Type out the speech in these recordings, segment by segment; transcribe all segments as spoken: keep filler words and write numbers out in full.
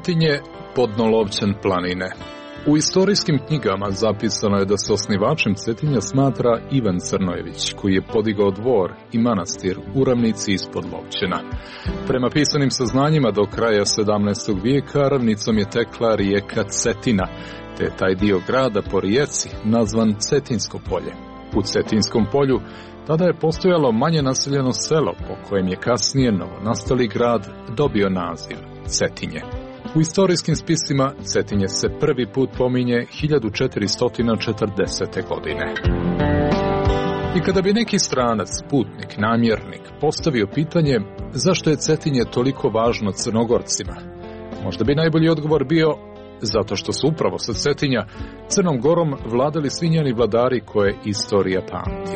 Cetinje, Podnolovčan planine. U istorijskim knjigama zapisano je da se osnivačem Cetinja smatra Ivan Crnojević, koji je podigao dvor i manastir u ravnici ispod Lovćena. Prema pisanim saznanjima do kraja sedamnaestog vijeka ravnicom je tekla rijeka Cetina, te je taj dio grada po rijeci nazvan Cetinsko polje. U Cetinskom polju tada je postojalo manje naseljeno selo po kojem je kasnije novonastali grad dobio naziv Cetinje. U istorijskim spisima Cetinje se prvi put pominje hiljadu četiristo četrdesete. godine. I kada bi neki stranac, putnik, namjernik postavio pitanje zašto je Cetinje toliko važno Crnogorcima, možda bi najbolji odgovor bio zato što su upravo sa Cetinja Crnom Gorom vladali svi njeni vladari koje istorija pamti.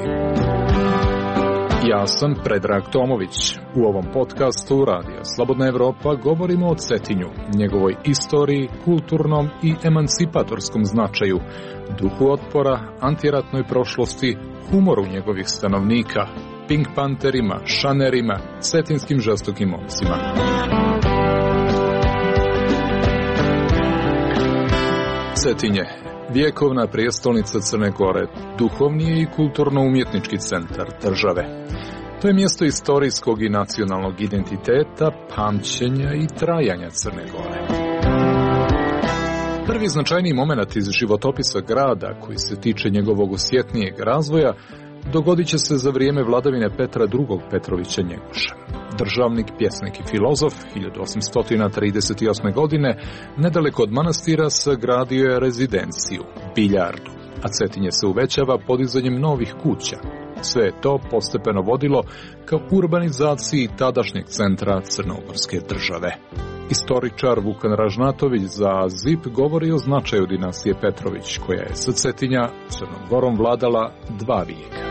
Ja sam Predrag Tomović. U ovom podcastu Radija Slobodna Evropa govorimo o Cetinju, njegovoj istoriji, kulturnom i emancipatorskom značaju, duhu otpora, antiratnoj prošlosti, humoru njegovih stanovnika, Pink Panterima, šanerima, cetinskim žestokim momcima. Cetinje, vjekovna prijestolnica Crne Gore, duhovni je i kulturno-umjetnički centar države. To je mjesto istorijskog i nacionalnog identiteta, pamćenja i trajanja Crne Gore. Prvi značajniji moment iz životopisa grada, koji se tiče njegovog osjetnijeg razvoja, dogodit će se za vrijeme vladavine Petra drugog Petrovića Njegoša. Državnik, pjesnik i filozof, hiljadu osamsto trideset osme. godine, nedaleko od manastira sagradio je rezidenciju, biljardu, a Cetinje se uvećava podizanjem novih kuća. Sve je to postepeno vodilo ka urbanizaciji tadašnjeg centra crnogorske države. Istoričar Vukan Ražnatović za Z I P govori o značaju dinastije Petrović, koja je sa Cetinja Crnom Gorom vladala dva vijeka.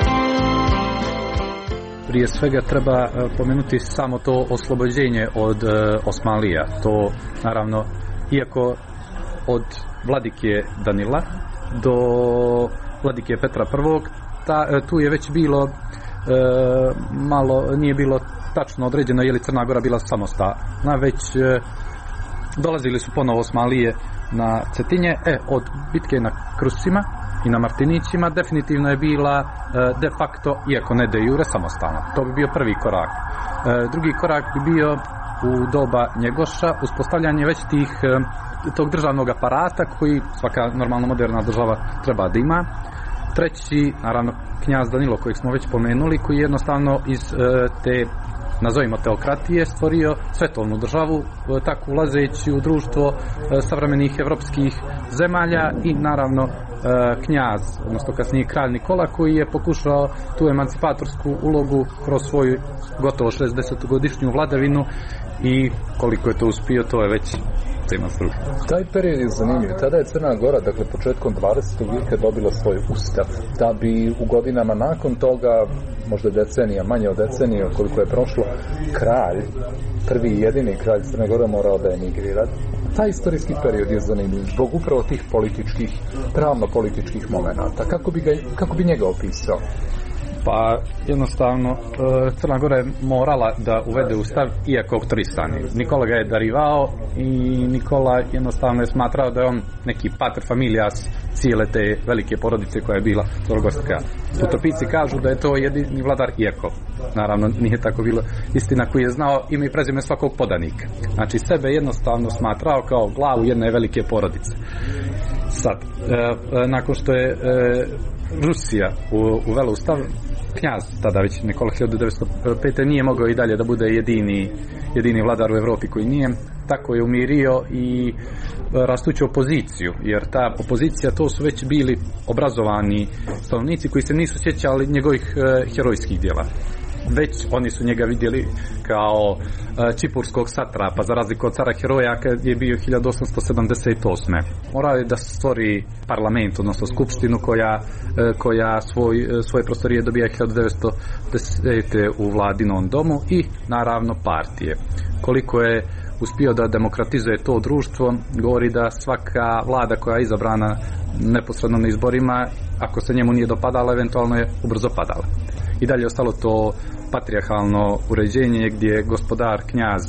Prije svega treba pomenuti samo to oslobođenje od Osmanlija. To naravno, iako od vladike Danila do vladike Petra prvog, ta, tu je već bilo e, malo, nije bilo tačno određeno je li Crna Gora bila samostalna, već e, dolazili su ponovo Osmanlije na Cetinje. E, od bitke na Krusima i na Martinićima definitivno je bila e, de facto, iako ne de jure, samostalna. To bi bio prvi korak. E, drugi korak bi bio u doba Njegoša uspostavljanje već tih e, tog državnog aparata koji svaka normalno moderna država treba da ima. Treći, naravno, knjaz Danilo, kojeg smo već pomenuli, koji je jednostavno iz e, te, nazovimo teokratije, stvorio svetovnu državu, e, tako ulazeći u društvo e, savremenih evropskih zemalja i naravno e, knjaz, odnosno kasnije kralj Nikola, koji je pokušao tu emancipatorsku ulogu kroz svoju gotovo šezdesetogodišnju vladavinu i koliko je to uspio, to je već tema struke. Taj period je zanimljiv. Tada je Crna Gora, dakle početkom dvadesetog vijeka, dobila svoj ustav, da bi u godinama nakon toga, možda decenija, manje od decenije koliko je prošlo, kralj, prvi i jedini kralj Crne Gore morao da emigrira. Taj istorijski period je zanimljiv zbog upravo tih političkih, pravno-političkih momenata. Kako bi, ga, kako bi njega opisao? Pa jednostavno Crna Gora je morala da uvede ustav iako autorisani. Nikola ga je darivao i Nikola jednostavno je smatrao da je on neki pater familias cijele te velike porodice koja je bila crnogorska. Putopisci kažu da je to jedini vladar iako. Naravno nije tako bilo istina, koji je znao ime i prezime svakog podanika. Znači sebe jednostavno smatrao kao glavu jedne velike porodice. Sad, e, nakon što je e, Rusija uvela ustav, knjaz tada već Nikola hiljadu devetsto pete. nije mogao i dalje da bude jedini, jedini vladar u Evropi koji nije. Tako je umirio i rastuću opoziciju, jer ta opozicija, to su već bili obrazovani stanovnici koji se nisu sjećali njegovih e, herojskih djela. Već oni su njega vidjeli kao e, čipurskog satrapa, za razliku od cara heroja kad je bio hiljadu osamsto sedamdeset osme. Morao je da stvori parlament, odnosno skupštinu koja, e, koja svoj, e, svoje prostorije dobija hiljadu devetsto desete. u vladinom domu i naravno partije. Koliko je uspio da demokratizuje to društvo, govori da svaka vlada koja je izabrana neposredno na izborima, ako se njemu nije dopadala, eventualno je ubrzo padala. I dalje je ostalo to patrijarhalno uređenje gdje gospodar, knjaz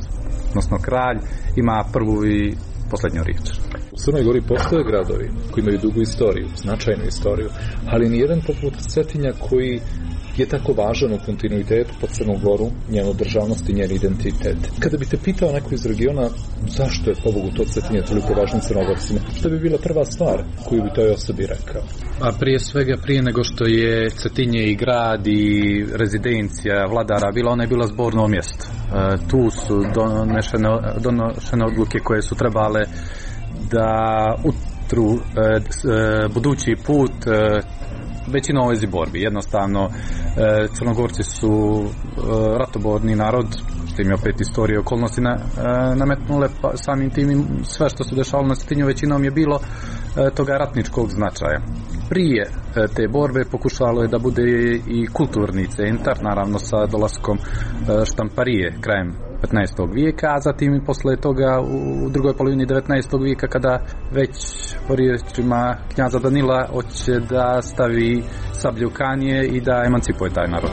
odnosno kralj, ima prvu i posljednju riječ. U Crnoj Gori postoje gradovi koji imaju dugu istoriju, značajnu istoriju, ali nijedan poput Cetinja koji je tako važan u kontinuitetu po Crnu Goru, njenu državnost i njen identitet. Kada bi te pitao neko iz regiona zašto je pobogu to Cetinje toliko važno Crnogorcima, što bi bila prva stvar koju bi toj osobi rekao? A prije svega, prije nego što je Cetinje i grad i rezidencija vladara bila, ona je bila zborno mjesto. E, tu su donešene, donošene odluke koje su trebale da utru e, e, budući put e, većina ovoj borbi. Jednostavno, Crnogorci su ratoborni narod, što im je opet istorije i okolnosti nametnule, pa samim tim sve što se dešavalo na Cetinju većinom je bilo toga ratničkog značaja. Prije te borbe pokušalo je da bude i kulturni centar, naravno sa dolaskom štamparije krajem petnaestog vijeka, a zatim i posle toga u drugoj polovini devetnaestog vijeka, kada već po riječima knjaza Danila hoće da stavi sablje u kanje i da emancipuje taj narod.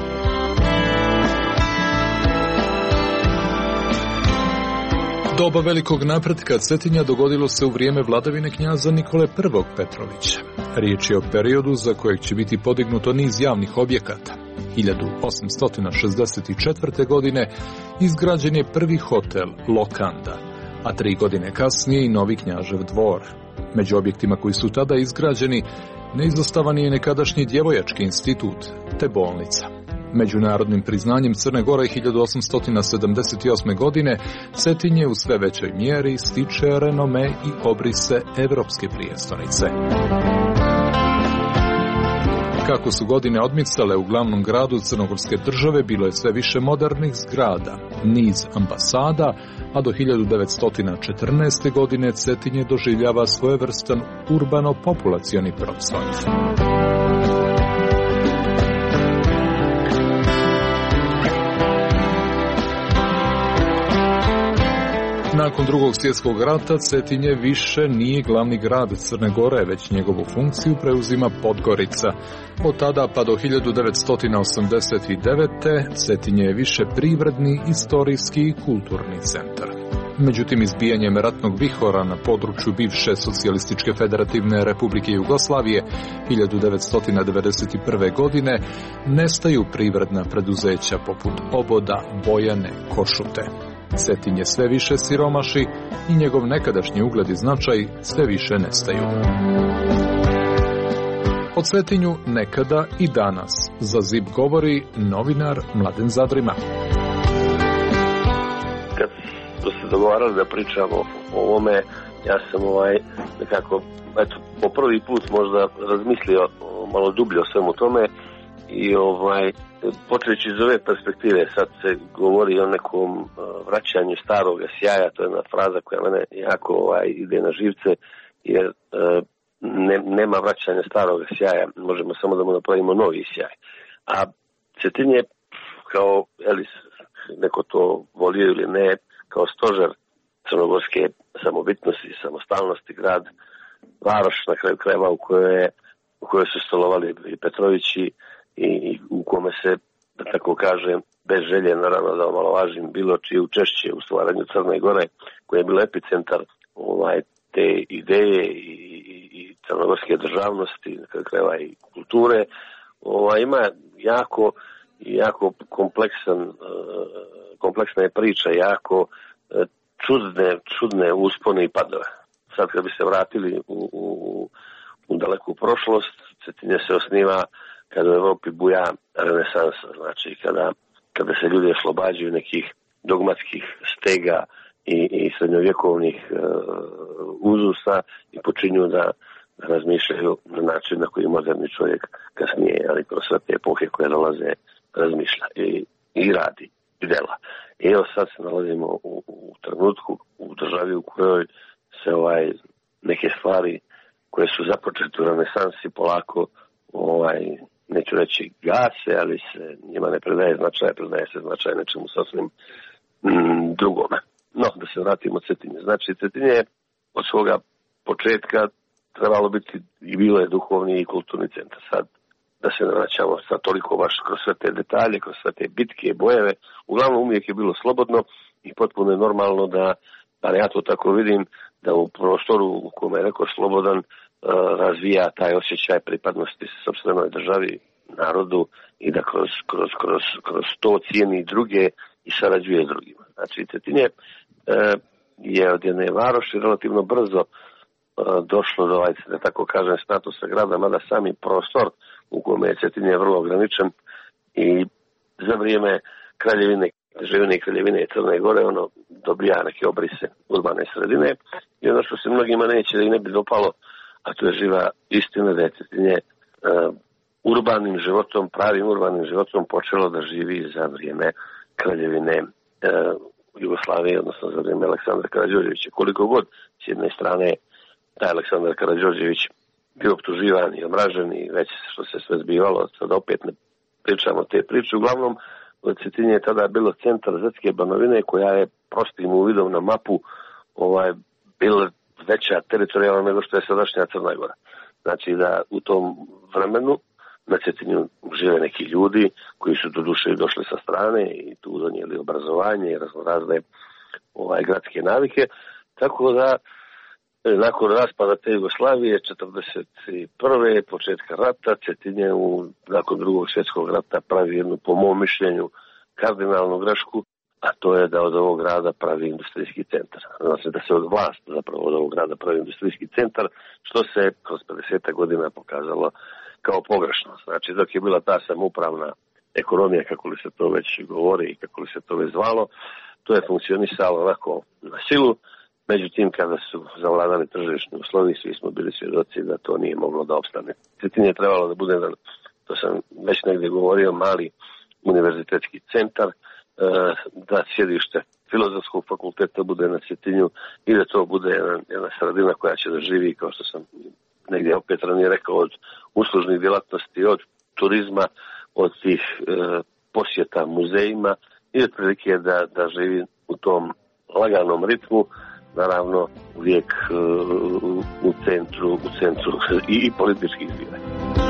Doba velikog napretka Cetinja dogodilo se u vrijeme vladavine knjaza Nikole prvog Petrovića. Riječ je o periodu za kojeg će biti podignuto niz javnih objekata. hiljadu osamsto šezdeset četvrte. godine izgrađen je prvi hotel Lokanda, a tri godine kasnije i novi Knjažev dvor. Među objektima koji su tada izgrađeni neizostavan je nekadašnji djevojački institut, te bolnica. Međunarodnim priznanjem Crne Gore hiljadu osamsto sedamdeset osme. godine Cetinje u sve većoj mjeri stiče renome i obrise evropske prijestolnice. Kako su godine odmicale u glavnom gradu crnogorske države, bilo je sve više modernih zgrada, niz ambasada, a do hiljadu devetsto četrnaeste. godine Cetinje doživljava svojevrstan urbano-populacioni procvat. Nakon drugog svjetskog rata Cetinje više nije glavni grad Crne Gore, već njegovu funkciju preuzima Podgorica. Od tada pa do hiljadu devetsto osamdeset devete. Cetinje je više privredni, istorijski i kulturni centar. Međutim, izbijanjem ratnog vihora na području bivše Socijalističke federativne republike Jugoslavije hiljadu devetsto devedeset prve. godine nestaju privredna preduzeća poput Oboda, Bojane, Košute. Cetinje sve više siromaši i njegov nekadašnji ugled i značaj sve više nestaju. O Cetinju nekada i danas za Z I B govori novinar Mladen Zadrima. Kad smo se dogovarali da pričamo o ovome, ja sam ovaj nekako, eto, po prvi put možda razmislio malo dublje o svemu tome i ovaj počeći iz ove perspektive, sad se govori o nekom uh, vraćanju starog sjaja, to je jedna fraza koja mene jako ovaj, ide na živce, jer uh, ne, nema vraćanja starog sjaja, možemo samo da mu napravimo novi sjaj. A Cetinje, kao, elis, neko to volio ili ne, kao stožer crnogorske samobitnosti, samostalnosti, grad, varoš na kraju krajeva u kojoj, je, u kojoj su stolovali i Petrovići, i u kome se, da tako kažem, bez želje, naravno da omalovažim bilo čije učešće u stvaranju Crne Gore, koji je bilo epicentar ovaj, te ideje i, i, i crnogorske državnosti, na kraju krajeva i kulture, ovaj, ima jako, jako kompleksan, kompleksna je priča, jako čudne, čudne uspone i padove. Sad kad bi se vratili u, u, u daleku prošlost, Cetinje se osniva kada u Evropi buja renesansa, znači kada, kada se ljudi oslobađaju nekih dogmatskih stega i, i srednjovjekovnih uh, uzusa i počinju da, da razmišljaju na način na koji moderni čovjek kasnije, ali kroz sve te epohe koje dolaze, razmišlja i, i radi i dela. I evo sad se nalazimo u, u trenutku, u državi u kojoj se ovaj neke stvari koje su započete u renesansi polako ovaj neću reći gase, ali se njima ne predaje značaj, predaje se značaj nečemu sasvim mm, drugome. No, da se vratimo Cetinje. Znači, Cetinje je od svoga početka trebalo biti i bilo je duhovni i kulturni centar. Sad, da se ne vraćamo sad toliko baš kroz sve te detalje, kroz sve te bitke, bojeve, uglavnom uvijek je bilo slobodno i potpuno je normalno da, bar ja to tako vidim, da u prostoru u kome je neko slobodan razvija taj osjećaj pripadnosti sopstvenoj državi, narodu i da kroz, kroz, kroz, kroz to cijeni druge i sarađuje s drugima. Znači, Cetinje je od jedne varoši relativno brzo došlo do, da tako kažem, statusa grada, mada sami prostor u kome je Cetinje vrlo ograničen i za vrijeme kraljevine, Živine i kraljevine Crne Gore, ono dobija neke obrise urbane sredine i ono što se mnogima neće da i ne bi dopalo, a to je živa istina da je Cetinje uh, urbanim životom, pravim urbanim životom počelo da živi za vrijeme kraljevine uh, Jugoslavije, odnosno za vrijeme Aleksandra Karađorđevića. Koliko god s jedne strane taj Aleksandar Karađorđević bio optuživan i omražen i već što se sve zbivalo, sad opet ne pričamo te priče. Uglavnom, Cetinje je tada bilo centar Zetske Banovine koja je prostim uvidom na mapu ovaj, bila veća teritorijalna nego što je sadašnja Crna Gora. Znači da u tom vremenu na Cetinju žive neki ljudi koji su do duše došli sa strane i tu donijeli obrazovanje i raznorazne ovaj, gradske navike. Tako da nakon raspada te Jugoslavije četrdeset prve početka rata, Cetinje u, nakon drugog svjetskog rata pravi jednu, po mom mišljenju, kardinalnu grešku, a to je da od ovog grada pravi industrijski centar. Znači da se od vlast zapravo od ovog grada pravi industrijski centar, što se kroz pedeset godina pokazalo kao pogrešno. Znači dok je bila ta samoupravna ekonomija, kako li se to već govori i kako li se to već zvalo, to je funkcionisalo onako na silu. Međutim, kada su zavladali tržišni uslovi, svi smo bili svjedoci da to nije moglo da opstane. Cetinje je trebalo da bude, to sam već negdje govorio, mali univerzitetski centar, da sjedište Filozofskog fakulteta bude na Cetinju i da to bude jedna, jedna sredina koja će da živi, kao što sam negdje opet ranije rekao, od uslužnih djelatnosti, od turizma, od tih e, posjeta muzejima i otprilike da, da živi u tom laganom ritmu, naravno uvijek e, u centru, u centru i, i političkih zbivanja.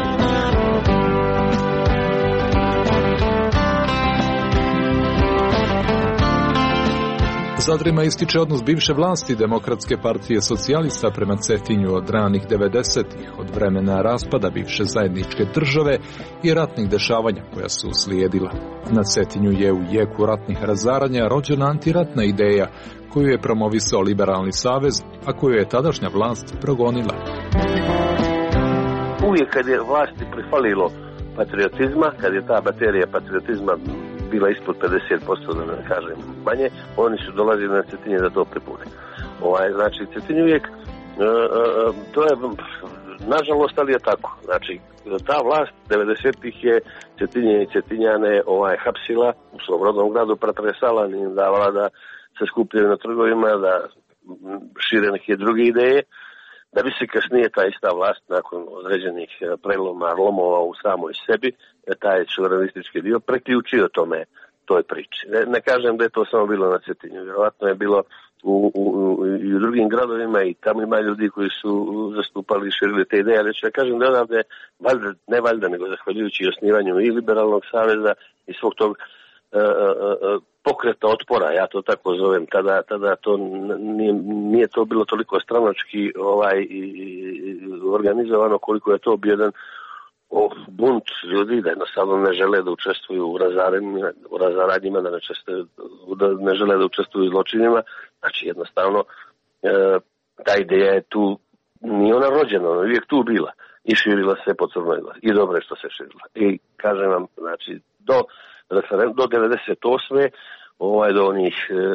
Zadrima ističe odnos bivše vlasti Demokratske partije socijalista prema Cetinju od ranih devedesetih, od vremena raspada bivše zajedničke države i ratnih dešavanja koja su uslijedila. Na Cetinju je u jeku ratnih razaranja rođena antiratna ideja koju je promovisao Liberalni savez, a koju je tadašnja vlast progonila. Uvijek kad je vlasti prifalilo patriotizma, kad je ta baterija patriotizma bila ispod pedeset posto, da ne kažem manje, oni su dolazili na Cetinje da to pripune. Ovaj, znači, Cetinje uvijek, uh, uh, to je, nažalost, ali je tako. Znači, ta vlast devedesetih je Cetinje i Cetinjane ovaj, hapsila u svom rodnom gradu, pretresala, nije davala da se skupljaju na trgovima, da šire neke druge ideje, da bi se kasnije ta ista vlast nakon određenih preloma, lomova u samoj sebi, taj suverenistički dio preključio tome, toj priči. Ne, ne kažem da je to samo bilo na Cetinju, vjerovatno je bilo u, u, u, i u drugim gradovima i tamo ima ljudi koji su zastupali i širili te ideje, ali ću ja kažem da odavde, valjda, ne valjda, nego zahvaljujući osnivanju i Liberalnog saveza i svog tog uh, uh, pokreta otpora, ja to tako zovem, tada, tada to nije, nije to bilo toliko stranački ovaj, i, i, organizovano koliko je to bio jedan o, bunt ljudi da jednostavno ne žele da učestvuju u razaranjima, u razaranjima da, ne čestuju, da ne žele da učestvuju u zločinima. Znači jednostavno e, ta ideja je tu, nije ona rođena, ona je uvijek tu bila i širila se po Crnoj Gori i dobro je što se širila. I kažem vam, znači do do devedeset osme ovaj, do onih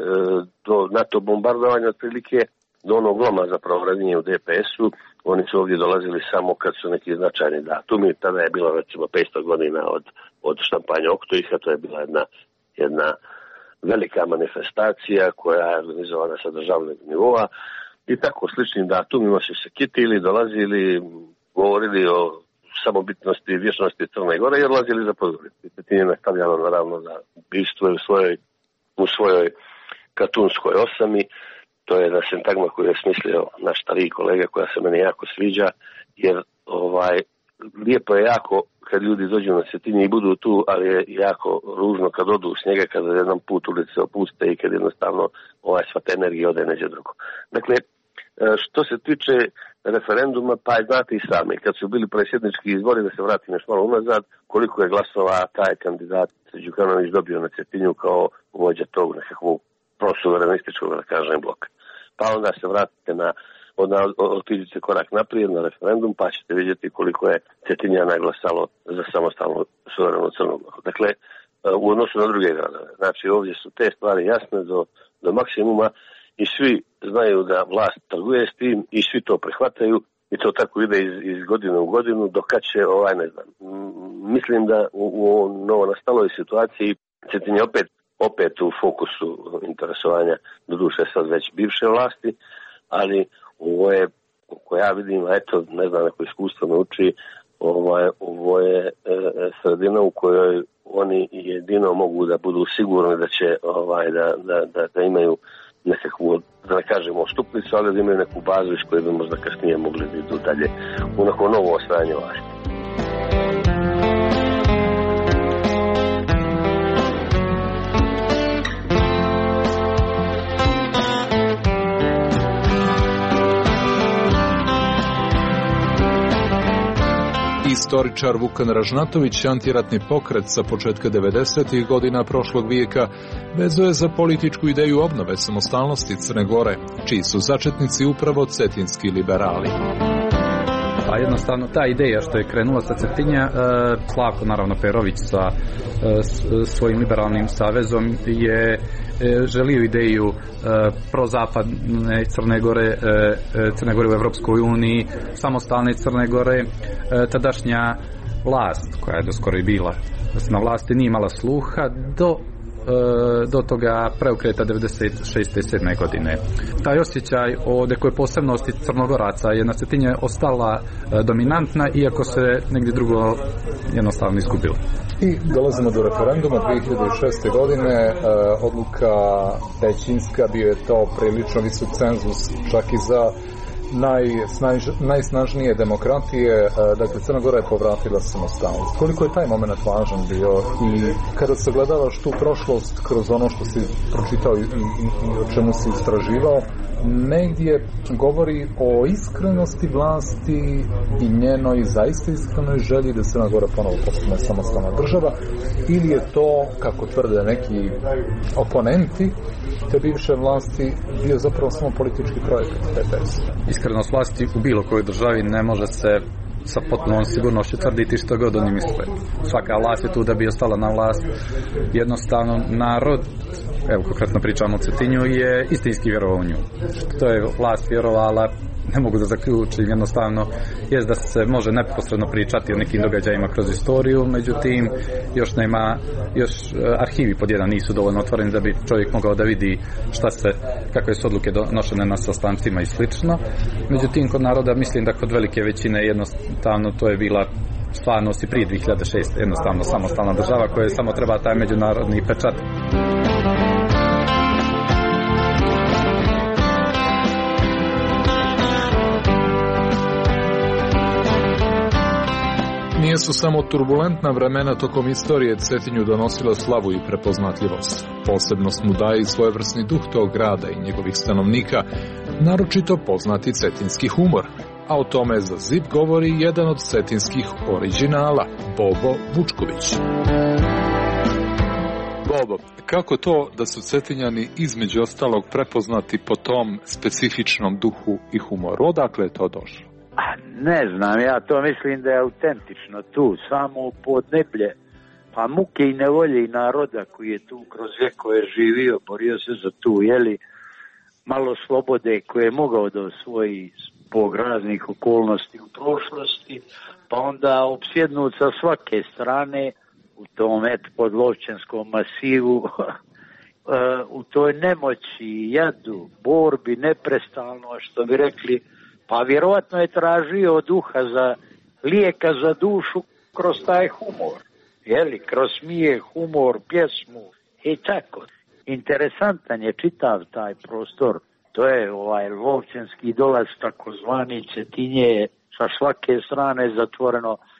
do NATO bombardovanja otprilike, do onog loma zapravo radnje u D P S-u, oni su ovdje dolazili samo kad su neki značajni datumi. Tada je bilo recimo petsto godina od, od štampanja Oktoiha, to je bila jedna, jedna velika manifestacija koja je organizovana sa državnog nivoa i tako sličnim datumima su se kitili, dolazili, govorili o samobitnosti i vječnosti Crne Gore i odlazili za Podgoricu. Cetinje nastavljalo naravno da ubijstvo u svojoj, u svojoj katunskoj osami. To je jedna sintagma koju je smislio naš stariji kolega koja se meni jako sviđa, jer ovaj lijepo je jako kad ljudi dođu na Cetinje i budu tu, ali je jako ružno kad odu s njega, kada jedan put ulice opuste i kad jednostavno ovaj sva ta energija ode neđe drugo. Dakle, što se tiče referenduma, pa znate i sami, kad su bili predsjednički izbori, da se vratim još malo unazad, koliko je glasova taj kandidat Đukanović dobio na Cetinju kao vođa tog nekakvog prosuverenističkog, da kažem, bloka. Pa onda se vratite na otiđite korak naprijed na referendum, pa ćete vidjeti koliko je Cetinjana glasalo za samostalnu suverenu Crnu Goru. Dakle, u odnosu na druge gradove. Znači, ovdje su te stvari jasne do, do maksimuma i svi znaju da vlast trguje s tim i svi to prihvataju i to tako ide iz, iz godine u godinu, dok kad će, ovaj, ne znam. Mislim da u, u novo nastaloj situaciji Cetinje opet, opet u fokusu interesovanja, doduše sad već bivše vlasti, ali ovo je, ko ja vidim, eto, ne znam, neko iskustvo me uči, ovaj, ovo je e, sredina u kojoj oni jedino mogu da budu sigurni da će, ovaj, da, da, da, da imaju nekakvu, da ne kažemo stupnicu, ali da imaju neku bazu iz koje bi možda kasnije mogli da idu dalje u neko novo osvajanje vlasti. Istoričar Vukan Ražnatović, antiratni pokret sa početka devedesetih godina prošlog vijeka, vezuje za političku ideju obnove samostalnosti Crne Gore, čiji su začetnici upravo cetinski liberali. A jednostavno ta ideja što je krenula sa Cetinja, Slavko naravno Perović sa svojim liberalnim savezom je želio ideju prozapadne Crne Gore, Crne Gore u Evropskoj uniji, samostalne Crne Gore. Tadašnja vlast, koja je doskoro i bila na vlasti, nije imala sluha do do toga preokreta devedeset šeste sedme godine. Taj osjećaj o nekoj posebnosti Crnogoraca je na Cetinje ostala dominantna, iako se negdje drugo jednostavno izgubilo. I dolazimo do referenduma dvije hiljade šeste godine, odluka većinska, bio je to prilično visok cenzus čak i za Najsnaž, najsnažnije demokratije, dakle Crna Gora je povratila samostalnost. Koliko je taj moment važan bio i kada se gledavaš tu prošlost kroz ono što si pročitao i, i, i o čemu si istraživao, negdje govori o iskrenosti vlasti i njenoj zaista iskrenoj želji da Crna Gora ponovo postane samostalna država, ili je to, kako tvrde neki oponenti te bivše vlasti, bio zapravo samo politički projekat P P S? Iskrenost vlasti u bilo kojoj državi ne može se sa potpunom sigurnošću tvrditi što god oni misle. Svaka vlast je tu da bi ostala na vlast. Jednostavno narod, evo konkretno pričamo o Cetinju, je istinski vjerovao u nju. Što je vlast vjerovala, ne mogu da zaključim, jednostavno jest da se može neposredno pričati o nekim događajima kroz istoriju, međutim još nema, još arhivi pod jedan nisu dovoljno otvoreni da bi čovjek mogao da vidi šta se, kakve su odluke donošene na sastancima i slično. Međutim kod naroda mislim da kod velike većine jednostavno to je bila stvarnost i prije dvije hiljade šeste. Jednostavno samostalna država koja samo treba taj međunarodni pečat. Nijesu samo turbulentna vremena tokom istorije Cetinju donosila slavu i prepoznatljivost. Posebnost mu daje i svojevrsni duh tog grada i njegovih stanovnika, naročito poznati cetinski humor. A o tome za Z I P govori jedan od cetinskih originala, Bobo Vučković. Bobo, kako to da su Cetinjani između ostalog prepoznati po tom specifičnom duhu i humoru? Odakle je to došlo? Ne znam, ja to mislim da je autentično tu, samo podneblje, pa muke i nevolje i naroda koji je tu kroz vjekove živio, borio se za tu, jeli, malo slobode koje je mogao da osvoji zbog raznih okolnosti u prošlosti, pa onda opsjednut sa svake strane u tom et podlovčanskom masivu, u toj nemoći, jadu, borbi, neprestalno, što bi rekli, pa vjerovatno je tražio duha za lijeka za dušu kroz taj humor, jeli, kroz smijeh, humor, pjesmu i tako. Interesantan je čitav taj prostor, to je ovaj lovčanski dolaz takozvani Cetinje, sa svake strane zatvoreno,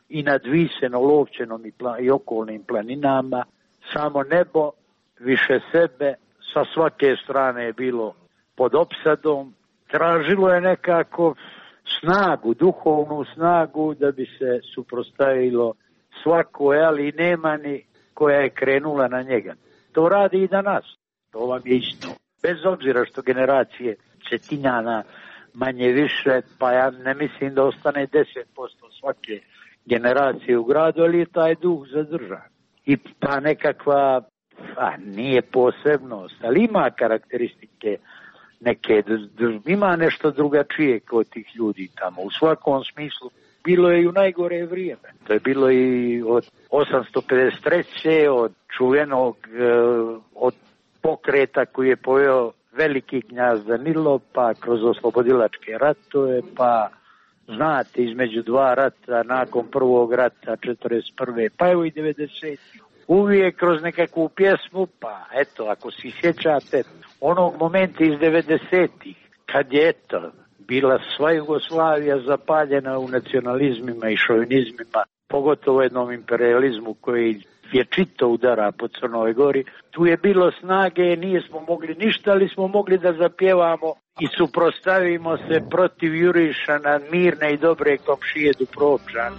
i nad Visenom, Lovćenom i, plan, i okolnim planinama, samo nebo, više sebe, sa svake strane je bilo pod opsadom, tražilo je nekako snagu, duhovnu snagu da bi se suprotstavilo svako, ali nema ni koja je krenula na njega. To radi i danas, to vam je isto. Bez obzira što generacije Cetinjana manje više, pa ja ne mislim da ostane deset posto svake generacije u gradu, ali je taj duh zadržan. I pa nekakva, a nije posebnost, ali ima karakteristike neke, ima nešto drugačije kod tih ljudi tamo. U svakom smislu, bilo je i u najgore vrijeme. To je bilo i od osamsto pedeset treće od čuvenog, od pokreta koji je poveo veliki knjaz Danilo, pa kroz oslobodilačke ratove, pa znate, između dva rata, nakon prvog rata četrdeset prve pa evo i devedeset uvijek kroz nekakvu pjesmu, pa eto, ako si sjećate onog momenta iz devedesetih kad je eto bila sva Jugoslavija zapaljena u nacionalizmima i šovinizmima, pogotovo jednom imperializmu koji vječito udara po Crnoj Gori. Tu je bilo snage, nismo mogli ništa, ali smo mogli da zapjevamo i suprostavimo se protiv jurišana mirne i dobre komšije Dubrovčana.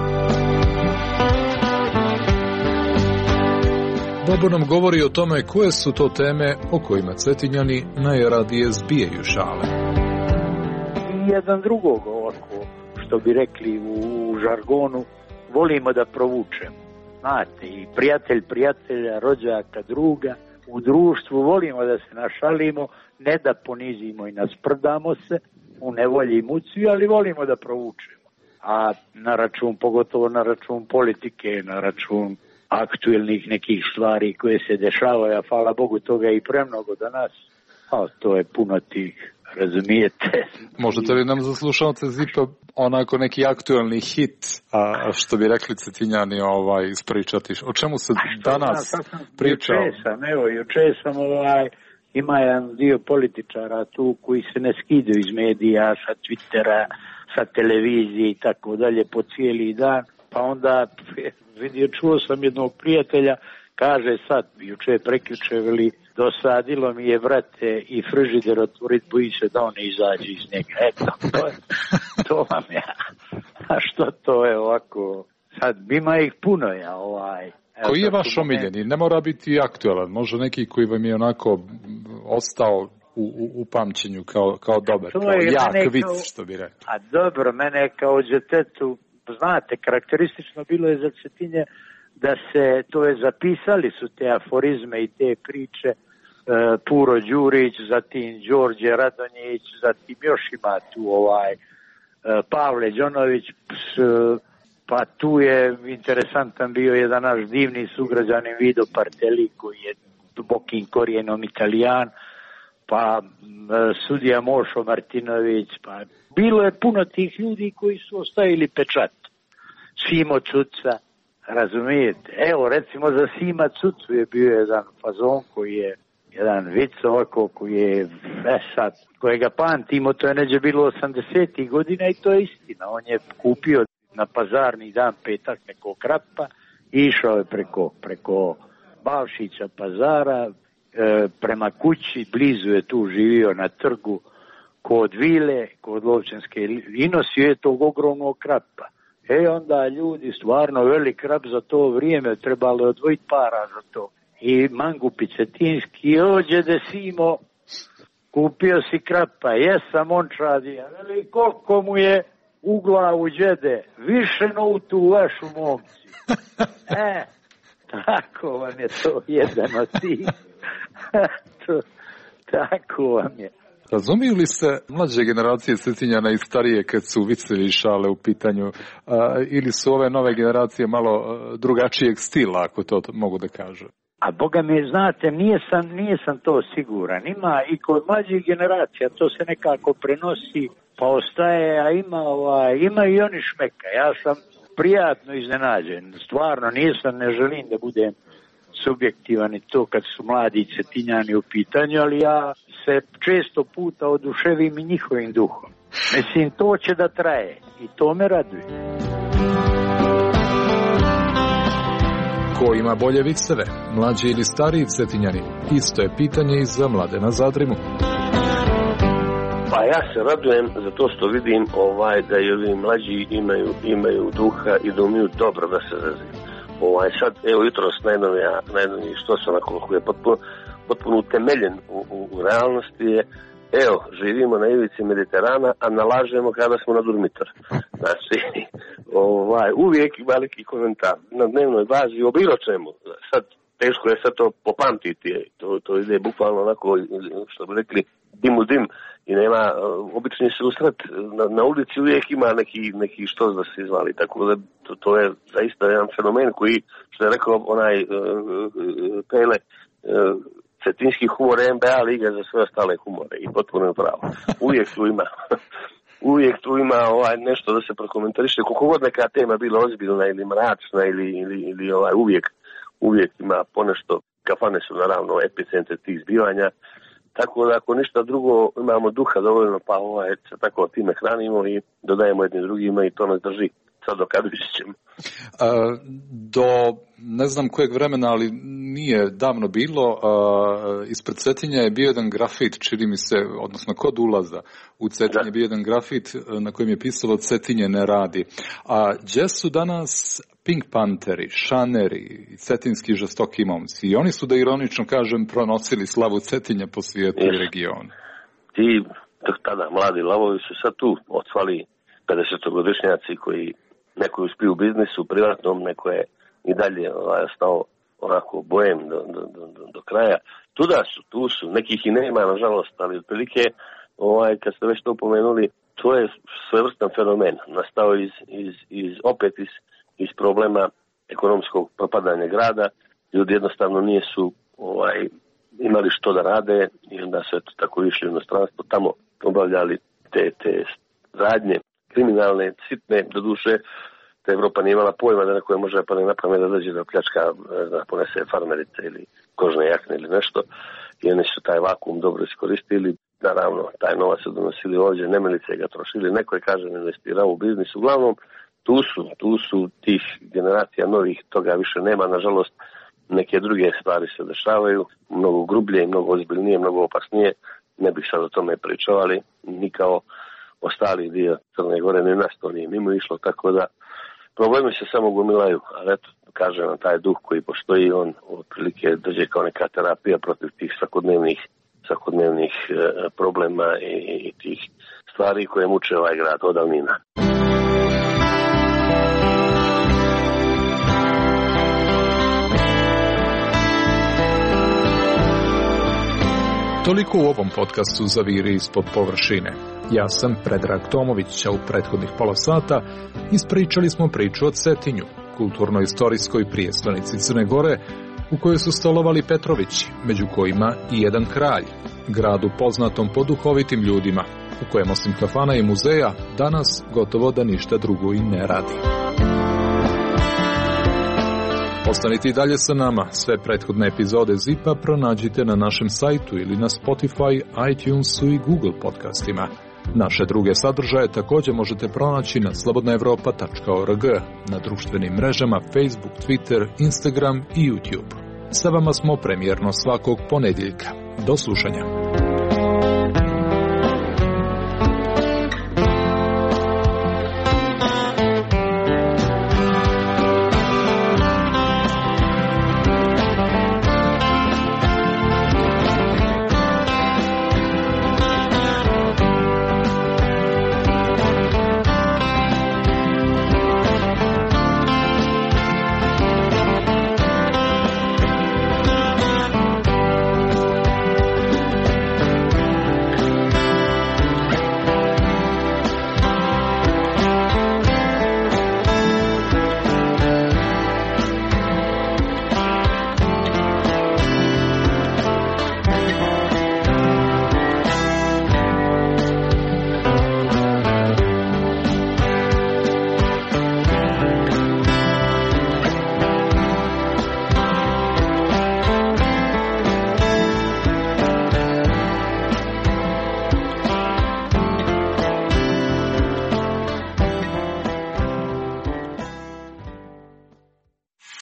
Bobo nam govori o tome koje su to teme o kojima Cetinjani najradije zbijaju šale. Jedan drugog ovako, što bi rekli u, u žargonu, volimo da provučemo. Znate, i prijatelj prijatelja, rođaka, druga, u društvu volimo da se našalimo, ne da ponizimo i nasprdamo se u nevolji i muci, ali volimo da provučemo. A na račun, pogotovo na račun politike, na račun aktuelnih nekih stvari koje se dešavaju, a hvala Bogu toga i premnogo danas, a to je puno tih, razumijete. Možete li nam za slušalce Zipa onako neki aktuelni hit, a što bi rekli Cetinjani, ovaj, ispričati? O čemu se danas priča? Juče sam, evo, juče sam, ovaj, ima jedan dio političara tu koji se ne skidaju iz medija, sa Twittera, sa televizije i tako dalje po cijeli dan, pa onda vidio, čuo sam jednog prijatelja, kaže sad, juče prekjuče, veli, dosadilo mi je, brate, i frižider otvorit, boji se da on ne izađe iz njega. Eto, to, to vam ja. A što to je ovako? Sad, ima ih puno, ja, ovaj. Koji je vaš omiljeni? Ne mora biti aktualan, može neki koji vam je onako ostao u, u, u pamćenju kao, kao dobar, kao jak vic, kao, što bi rekao. A dobro, mene kao djetetu, znate, karakteristično bilo je za Cetinje da se, to je zapisali su te aforizme i te priče, uh, Puro Đurić, zatim Đorđe Radonjić, zatim još ima tu ovaj uh, Pavle Đonović, ps, uh, pa tu je interesantan bio jedan naš divni sugrađanin Vido Parteli koji je dubokim korijenom Italijan, pa uh, sudija Mošo Martinović, pa bilo je puno tih ljudi koji su ostavili pečat. Simo Cuca, razumijete? Evo, recimo za Sima Cucu je bio jedan fazon koji je, jedan vic ovako koji je, e sad, kojega pamtimo, to je neđe bilo osamdesetih godina i to je istina. On je kupio na pazarni dan petak nekog krapa i išao je preko, preko Balšića pazara, e, prema kući, blizu je tu živio na trgu kod vile, kod Lovćenske, i nosio je tog ogromnog krapa. E onda ljudi, stvarno velik krap za to vrijeme, trebalo je odvojiti para za to. I Mangupi Cetinski, ođe de Simo, kupio si krapa, jesam ončadi, ali koliko mu je u glavu džede, više no u tu vašu momci. E, tako vam je to jedan od tih. to, tako vam je. Razumiju li se mlađe generacije Cetinjana i starije kad su vicevi i šale u pitanju, a, ili su ove nove generacije malo a, drugačijeg stila, ako to mogu da kažu? A boga mi, znate, nije sam, nije sam to siguran. Ima i kod mlađih generacija, to se nekako prenosi, pa ostaje, a ima, ova, ima i oni šmeka. Ja sam prijatno iznenađen. Stvarno, nisam, ne želim da budem subjektivan i to kad su mladi Cetinjani u pitanju, ali ja se često puta oduševim i njihovim duhom. Mislim, to će da traje i to me raduje. Ko ima bolje viceve, mlađi ili stariji Cetinjani? Isto je pitanje i za Mladena Zadrimu. Pa ja se radujem za to što vidim ovaj, da i ovi mlađi imaju, imaju duha i da umiju dobro da se razviju. Ovaj, sad, evo jutros najnovija, najnoviji što se onako koji je potpuno, potpuno utemeljen u, u, u realnosti je, evo, živimo na ivici Mediterana, a nalažemo kada smo na Durmitor. Znači, ovaj, uvijek veliki komentar na dnevnoj bazi o bilo čemu. Sad, teško je sad to popamtiti, to, to ide bukvalno onako, što bi rekli, dim u dim i nema, obični susret na, na ulici uvijek ima neki, neki štos da se izvali, tako da to, to je zaista jedan fenomen koji, što je rekao onaj uh, uh, Pele, uh, cetinski humor je N B A liga za sve ostale humore i potpuno je pravo. Uvijek tu ima uvijek tu ima ovaj, nešto da se prokomentariše, koliko god neka tema bila ozbiljna ili mračna ili, ili, ili ovaj, uvijek, uvijek ima ponešto. Kafane su naravno epicentre tih zbivanja. Tako da ako ništa drugo imamo duha dovoljno, pa ovaj, se tako time hranimo i dodajemo jednim drugima i to nas drži sad do kada ćemo. Do ne znam kojeg vremena, ali nije davno bilo, a, ispred Cetinja je bio jedan grafit, čini mi se, odnosno kod ulaza u Cetinje je bio jedan grafit na kojem je pisalo Cetinje ne radi. A gdje su danas Pink Pantheri, Šaneri, cetinski žestoki momci? I oni su, da ironično kažem, pronosili slavu Cetinja po svijetu i regionu. Ti tada mladi lavovi su sad tu odsvali pedesetogodišnjaci koji neko je uspio u biznisu, privatnom, neko je i dalje ovaj, ostao onako bojem do, do, do, do kraja. Tuda su, tu su, nekih i nema, nažalost, ali otprilike, ovaj, kad ste već to pomenuli, to je svevrstan fenomen, nastao iz, iz, iz, opet iz, iz problema ekonomskog propadanja grada. Ljudi jednostavno nisu ovaj, imali što da rade i onda su eto tako išli u inostranstvo, tamo obavljali te, te radnje kriminalne, sitne, do duše, da Evropa nije imala pojma da neko je može pa ne napamet da dođe da pljačka, da ponese farmerice ili kožne jakne ili nešto. I oni su taj vakuum dobro iskoristili. Naravno, taj novac su donosili ovdje, nemilice ga trošili, neko je, kažem, investirao u biznis. Uglavnom, tu su, tu su tih generacija novih, toga više nema, nažalost, neke druge stvari se dešavaju, mnogo grublje, mnogo ozbiljnije, mnogo opasnije. Ne bih sad o tome pričao, ali ni kao ostali dio Crne Gore, ne nas to nije mimo išlo, tako da problemi se samo gomilaju, ali eto, kažem vam, taj duh koji postoji, on otprilike dođe kao neka terapija protiv tih svakodnevnih, svakodnevnih e, problema i, i tih stvari koje muče ovaj grad od davnina. Toliko u ovom podcastu Zaviri ispod površine. Ja sam Predrag Tomović, a u prethodnih pola sata ispričali smo priču o Cetinju, kulturno-istorijskoj prijestolnici Crne Gore, u kojoj su stolovali Petrovići, među kojima i jedan kralj, gradu poznatom po duhovitim ljudima, u kojem osim kafana i muzeja danas gotovo da ništa drugo i ne radi. Ostanite i dalje sa nama. Sve prethodne epizode Zipa pronađite na našem sajtu ili na Spotify, iTunesu i Google podcastima. Naše druge sadržaje također možete pronaći na slobodna evropa tačka org, na društvenim mrežama Facebook, Twitter, Instagram i YouTube. Sa vama smo premijerno svakog ponedjeljka. Do slušanja.